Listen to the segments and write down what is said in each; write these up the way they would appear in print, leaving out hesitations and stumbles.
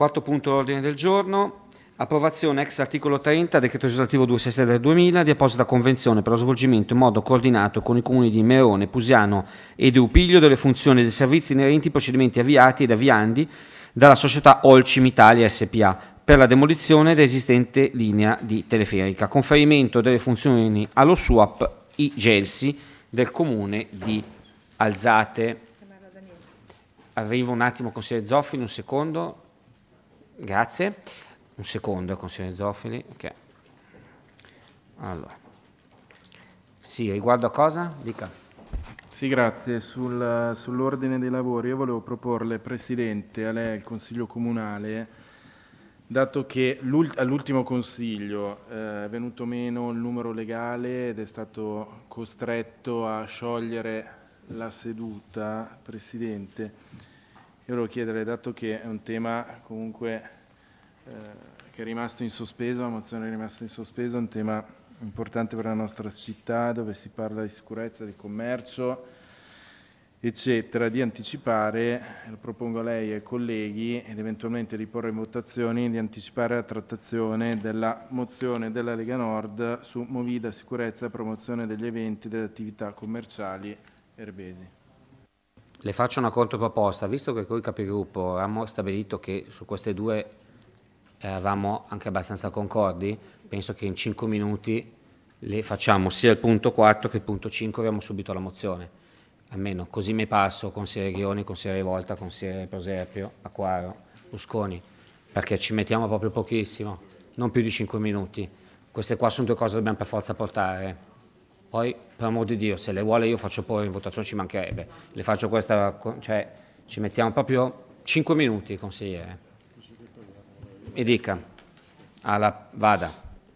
Quarto punto all'ordine del giorno, approvazione ex articolo 30, decreto legislativo 267 del 2000, di apposita convenzione per lo svolgimento in modo coordinato con i comuni di Merone, Pusiano e De Upiglio delle funzioni e dei servizi inerenti ai procedimenti avviati ed avviandi dalla società Olcim Italia SPA per la demolizione dell'esistente linea di teleferica, conferimento delle funzioni allo SUAP IGELSI del comune di Alzate. Arrivo un attimo, consigliere Zoffili, un secondo. Grazie. Un secondo, consigliere Zoffili. Okay. Allora. Sì, riguardo a cosa? Dica. Sì, grazie. Sull'ordine dei lavori io volevo proporle, Presidente, a lei, al Consiglio Comunale, dato che all'ultimo Consiglio è venuto meno il numero legale ed è stato costretto a sciogliere la seduta, Presidente, io volevo chiedere, dato che è un tema comunque che è rimasto in sospeso, la mozione è rimasta in sospeso, è un tema importante per la nostra città, dove si parla di sicurezza, di commercio, eccetera, di anticipare, lo propongo a lei e ai colleghi, ed eventualmente riporre in votazione, di anticipare la trattazione della mozione della Lega Nord su Movida, sicurezza e promozione degli eventi e delle attività commerciali erbesi. Le faccio una controproposta, visto che con i capigruppo avevamo stabilito che su queste due eravamo anche abbastanza concordi, penso che in 5 minuti le facciamo sia il punto 4 che il punto 5, abbiamo subito la mozione. Almeno così mi passo consigliere Ghioni, consigliere Volta, consigliere Prosepio, Acquaro, Busconi, perché ci mettiamo proprio pochissimo, non più di 5 minuti. Queste qua sono due cose che dobbiamo per forza portare. Poi, per amor di Dio, se le vuole io faccio poi in votazione, ci mancherebbe. Le faccio questa, cioè ci mettiamo proprio 5 minuti, consigliere. E dica, vada.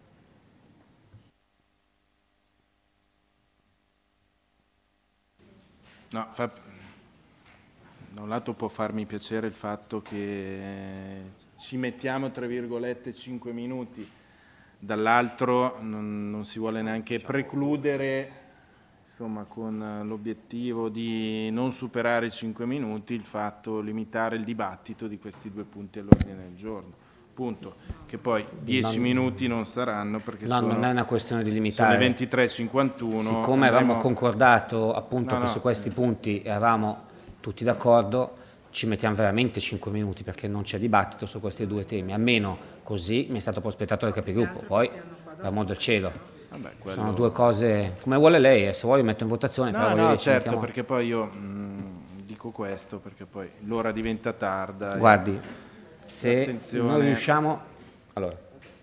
No, da un lato può farmi piacere il fatto che ci mettiamo, tra virgolette, 5 minuti, dall'altro non si vuole neanche precludere, insomma, con l'obiettivo di non superare i 5 minuti, il fatto limitare il dibattito di questi due punti all'ordine del giorno. Punto. Che poi 10 minuti non saranno, perché non è una questione di limitare. Sono le 23:51. Siccome avevamo concordato appunto che su questi punti eravamo tutti d'accordo, ci mettiamo veramente 5 minuti, perché non c'è dibattito su questi due temi, almeno così mi è stato prospettato dal capigruppo. Poi, per amor del cielo, sono due cose come vuole lei, se vuole metto in votazione. No, certo, perché poi io dico questo, perché poi l'ora diventa tarda. Guardi, se non riusciamo... Allora.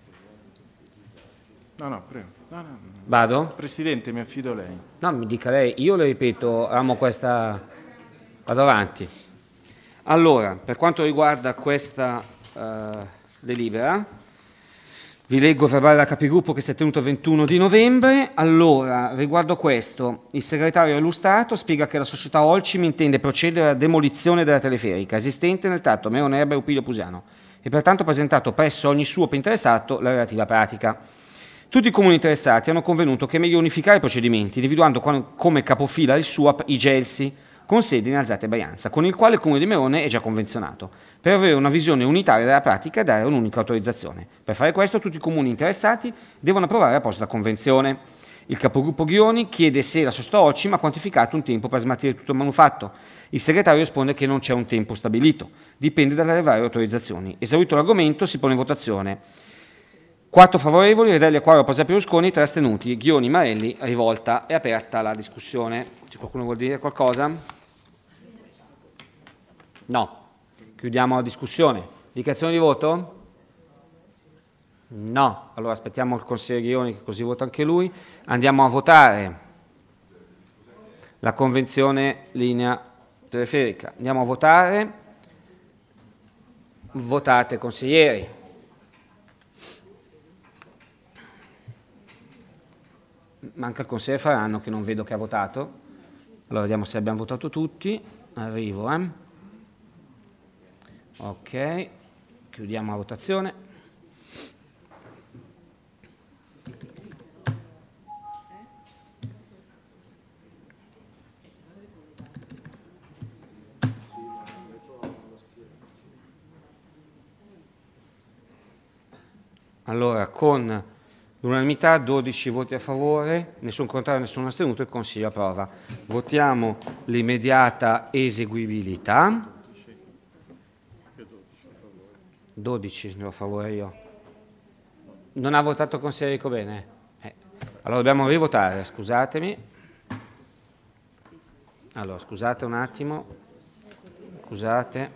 No, prego. No. Vado? Presidente, mi affido a lei. No, mi dica lei, io le ripeto, avevamo questa... Vado avanti. Allora, per quanto riguarda questa delibera, vi leggo il verbale della capigruppo che si è tenuto il 21 di novembre. Allora, riguardo questo, il segretario illustrato spiega che la società Olcim intende procedere alla demolizione della teleferica esistente nel tratto Merone Erba e Upiglio Pusiano e pertanto ha presentato presso ogni SUAP interessato la relativa pratica. Tutti i comuni interessati hanno convenuto che è meglio unificare i procedimenti, individuando come capofila il SUAP IGELSI, con sede in Alzate e Brianza, con il quale il Comune di Merone è già convenzionato, per avere una visione unitaria della pratica e dare un'unica autorizzazione. Per fare questo tutti i comuni interessati devono approvare l'apposita convenzione. Il capogruppo Ghioni chiede se la società Olcim ha quantificato un tempo per smaltire tutto il manufatto. Il segretario risponde che non c'è un tempo stabilito, dipende dalle varie autorizzazioni. Esaurito l'argomento si pone in votazione. 4 favorevoli, Redelli, Acquaro, Prosepio, Rusconi, 3 astenuti, Ghioni, Marelli, Rivolta. È aperta la discussione. C'è qualcuno vuol dire qualcosa? No. Chiudiamo la discussione. Dichiarazione di voto? No. Allora aspettiamo il consigliere Ghioni, che così vota anche lui. Andiamo a votare la convenzione linea teleferica. Andiamo a votare. Votate, consiglieri. Manca il consigliere Farano, che non vedo che ha votato. Allora vediamo se abbiamo votato tutti. Arrivo, Ok, chiudiamo la votazione. Allora, con l'unanimità, 12 voti a favore, nessun contrario, nessun astenuto, il Consiglio approva. Votiamo l'immediata eseguibilità. 12 ne ho a favore io. Non ha votato il consigliere Ricobene? Allora dobbiamo rivotare, scusatemi. Allora, scusate un attimo. Scusate.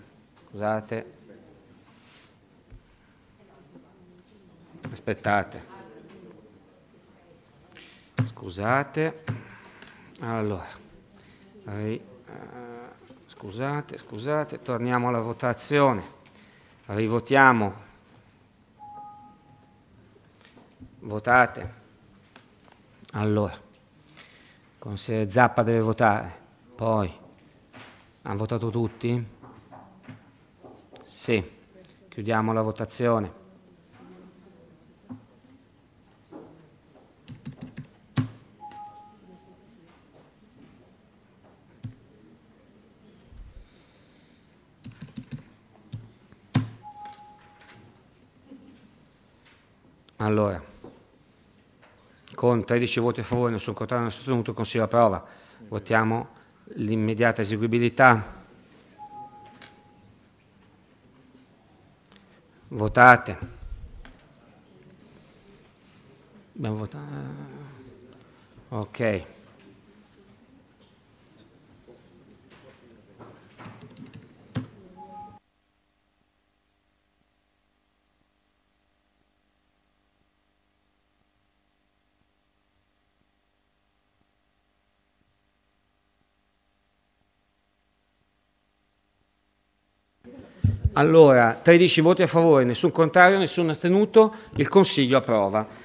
Aspettate. Scusate. Allora. Scusate, torniamo alla votazione. Rivotiamo. Votate. Allora, consigliere Zappa deve votare. Poi, hanno votato tutti? Sì. Chiudiamo la votazione. Allora, con 13 voti a favore, nessun contrario, nessun astenuto, il Consiglio approva. Votiamo l'immediata eseguibilità. Votate. Abbiamo votato. Ok. Allora, 13 voti a favore, nessun contrario, nessun astenuto, il Consiglio approva.